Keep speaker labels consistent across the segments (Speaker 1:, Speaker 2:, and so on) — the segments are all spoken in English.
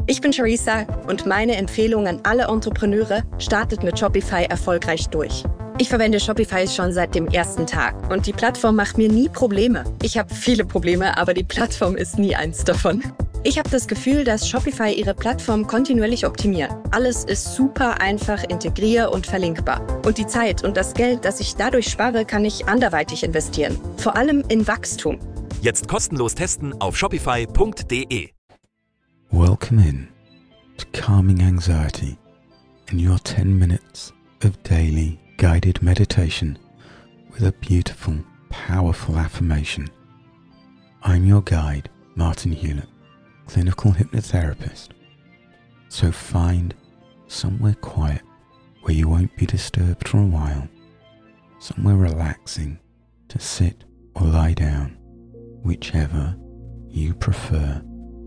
Speaker 1: Ich bin Charissa und meine Empfehlung an alle Entrepreneure: startet mit Shopify erfolgreich durch. Ich verwende Shopify schon seit dem ersten Tag und die Plattform macht mir nie Probleme. Ich habe viele Probleme, aber die Plattform ist nie eins davon. Ich habe das Gefühl, dass Shopify ihre Plattform kontinuierlich optimiert. Alles ist super einfach integrier- und verlinkbar. Und die Zeit und das Geld, das ich dadurch spare, kann ich anderweitig investieren. Vor allem in Wachstum.
Speaker 2: Jetzt kostenlos testen auf shopify.de.
Speaker 3: Welcome in to Calming Anxiety in your 10 minutes of daily guided meditation with a beautiful, powerful affirmation. I'm your guide, Martin Hewlett, clinical hypnotherapist. So find somewhere quiet where you won't be disturbed for a while, somewhere relaxing to sit or lie down, whichever you prefer.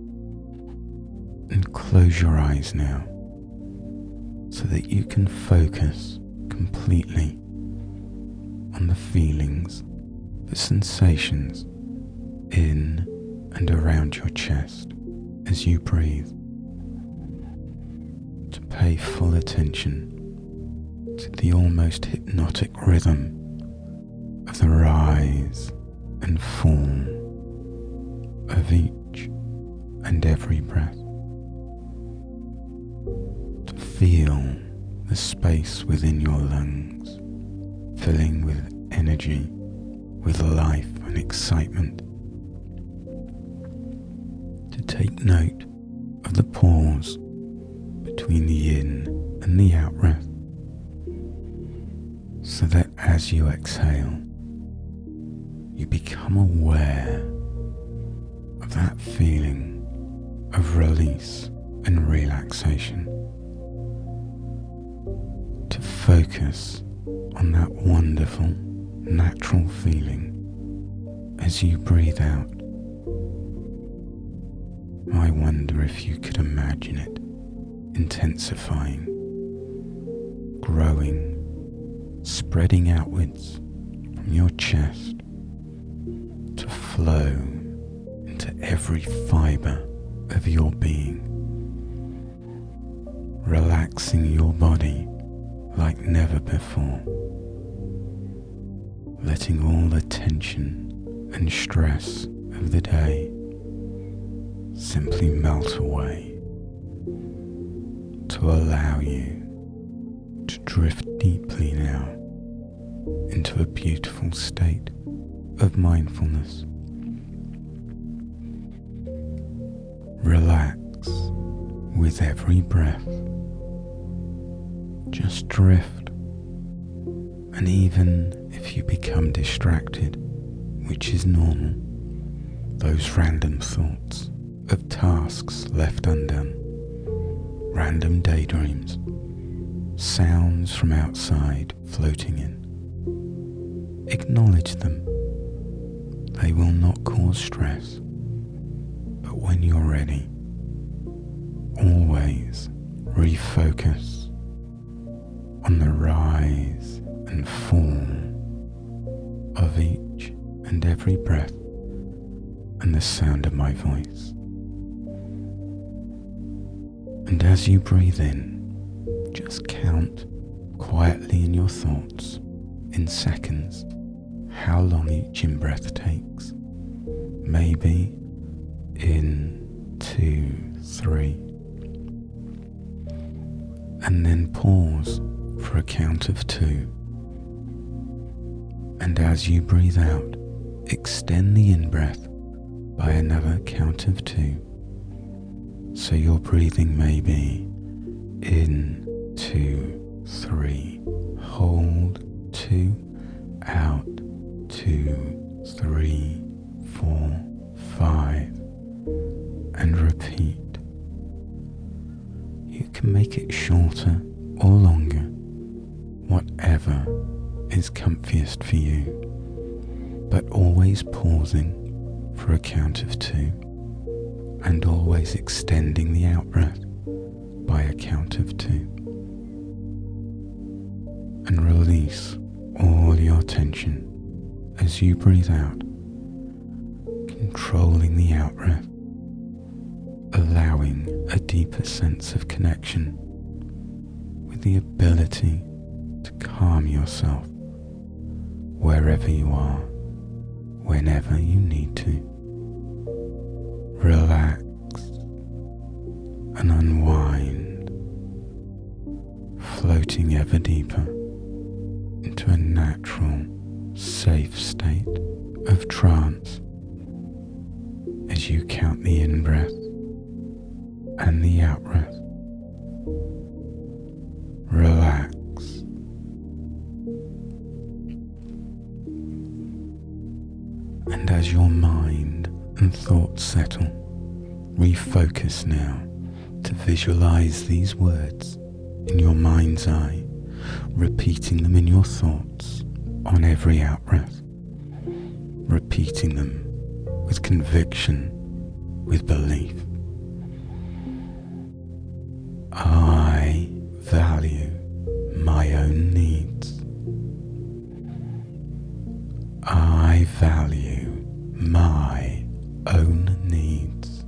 Speaker 3: And close your eyes now so that you can focus completely on the feelings, the sensations in and around your chest as you breathe. To pay full attention to the almost hypnotic rhythm of the rise and fall of each and every breath. To feel the space within your lungs filling with energy, with life and excitement. To take note of the pause between the in and the out breath, so that as you exhale, you become aware of that feeling of release and relaxation. To focus on that wonderful, natural feeling as you breathe out. I wonder if you could imagine it intensifying, growing, spreading outwards from your chest to flow into every fibre of your being, relaxing your body like never before, letting all the tension and stress of the day simply melt away, to allow you to drift deeply now into a beautiful state of mindfulness. Relax with every breath. Just drift, and even if you become distracted, which is normal, those random thoughts of tasks left undone, random daydreams, sounds from outside floating in, acknowledge them. They will not cause stress, but when you're ready, always refocus on the rise and fall of each and every breath and the sound of my voice. And as you breathe in, just count quietly in your thoughts, in seconds, how long each in-breath takes. Maybe in 2, 3. And then pause for a count of 2. And as you breathe out, extend the in-breath by another count of 2. So your breathing may be in 2, 3, hold 2, out 2, 3, 4, 5, and repeat. You can make it shorter or longer, whatever is comfiest for you, but always pausing for a count of 2 and always extending the out-breath by a count of 2. And release all your tension as you breathe out, controlling the out-breath, allowing a deeper sense of connection with the ability to calm yourself wherever you are, whenever you need to. Relax and unwind, floating ever deeper into a natural, safe state of trance as you count the in-breath and the out-breath. Relax. And as your mind and thoughts settle, refocus now to visualize these words in your mind's eye, repeating them in your thoughts on every out-breath, repeating them with conviction, with belief. I value my own needs. I value my own needs.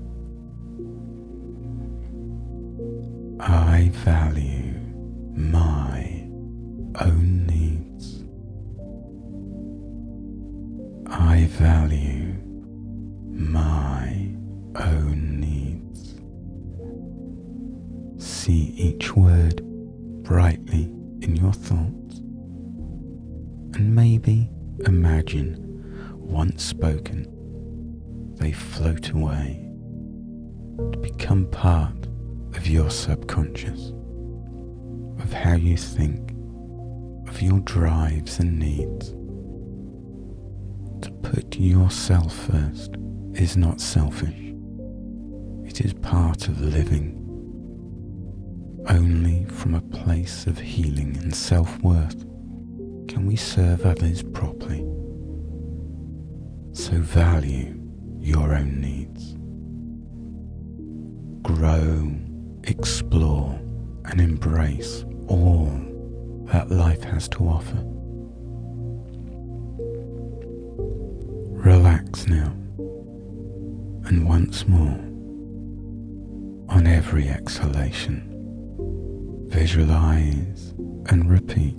Speaker 3: I value my own needs. I value my own needs. See each word brightly in your thoughts, and maybe imagine, once spoken, they float away to become part of your subconscious, of how you think, of your drives and needs. To put yourself first is not selfish. It is part of living. Only from a place of healing and self-worth can we serve others properly. So value your own needs. Grow, explore, and embrace all that life has to offer. Relax now, and once more, on every exhalation, visualize and repeat.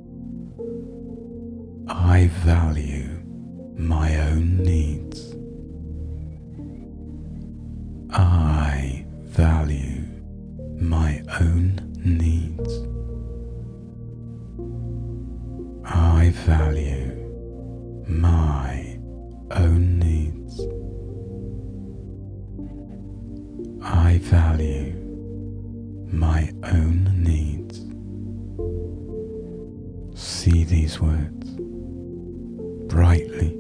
Speaker 3: I value my own needs. I value my own needs. I value my own needs. I value my own needs. See these words brightly.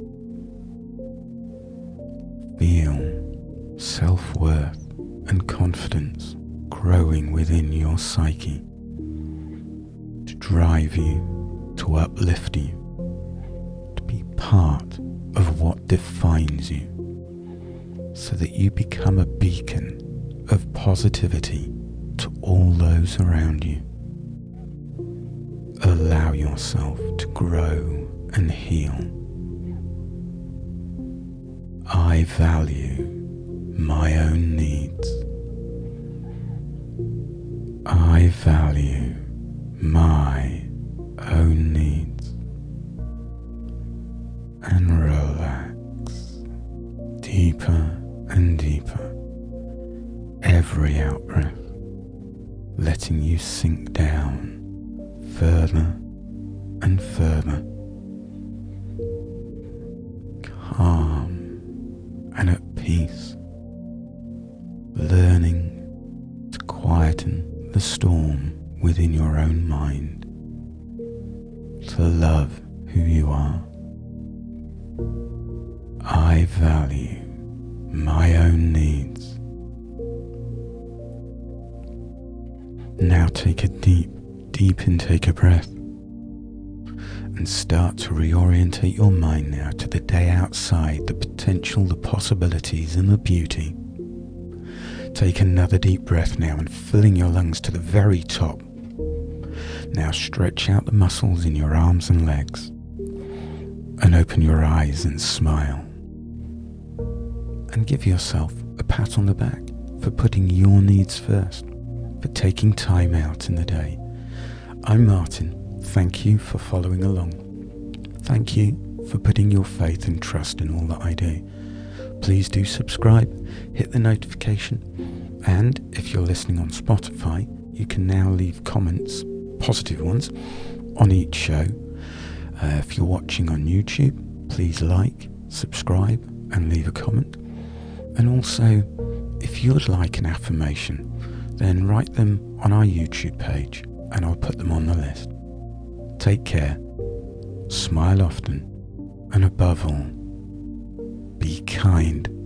Speaker 3: Feel self-worth and confidence growing within your psyche to drive you, to uplift you, to be part of what defines you, so that you become a beacon of positivity to all those around you. Allow yourself to grow and heal. I value my own needs. I value my own needs. And relax deeper and deeper, every out-breath letting you sink down further and further, calm and at peace, learning to quieten the storm within your own mind, to love who you are. I value my own needs. Now take a deep intake of breath and start to reorientate your mind now to the day outside, the potential, the possibilities and the beauty. Take another deep breath now and filling your lungs to the very top. Now stretch out the muscles in your arms and legs and open your eyes and smile. And give yourself a pat on the back for putting your needs first, for taking time out in the day. I'm Martin. Thank you for following along. Thank you for putting your faith and trust in all that I do. Please do subscribe, hit the notification, and if you're listening on Spotify, you can now leave comments, positive ones, on each show. If you're watching on YouTube, please like, subscribe, and leave a comment. And also, if you'd like an affirmation, then write them on our YouTube page and I'll put them on the list. Take care, smile often, and above all, be kind.